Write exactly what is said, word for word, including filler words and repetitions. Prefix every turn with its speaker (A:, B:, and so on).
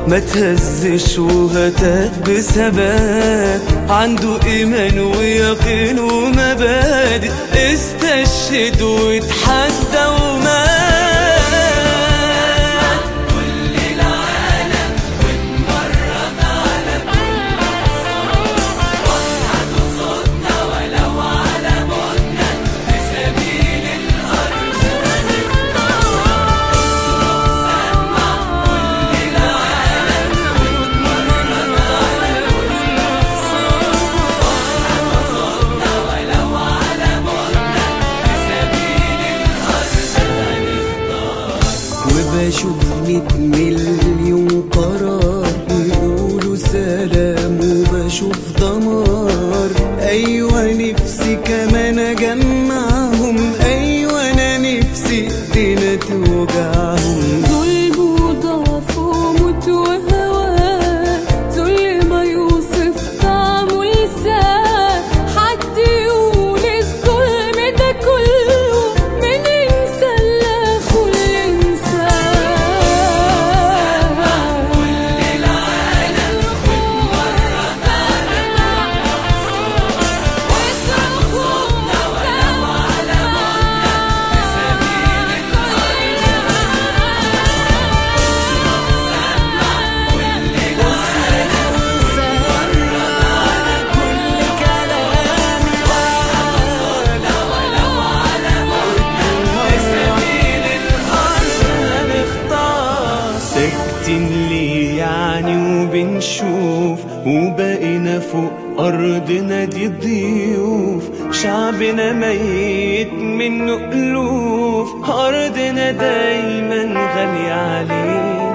A: ما تهزش وهتات بثبات، عنده إيمان ويقين ومبادئ، استشهد واتحدى ومات. كل العالم واتمرن على كل حصان، وحد صوتنا ولو على موتنا في سبيل الأرض هنختار. سمع كل العالم واتمرن على كل حصان، وحد صوتنا ولو على موتنا في سبيل الأرض هنختار.
B: وبشوف ميت مليون قرار يقولوا سلام، وبشوف دمار. أيوة نفسي كمان أجمعهم، أيوة أنا نفسي إيدينا توجعهم.
C: ظلم وضعف وموت وهوان، ذل ما يوصف طعمه لسان. حد يقول الظلم ده كله من إنسان لاخو الإنسان.
A: كل العالم واتمرن على
C: واصرخوا
A: ولو على موتنا في سبيل الأرض ساكتين ليه يعني وبنشوف، وبقينا فوق أرضنا دي ضيوف. شعبنا ميت منه ألوف، أرضنا دايما غالية عليه.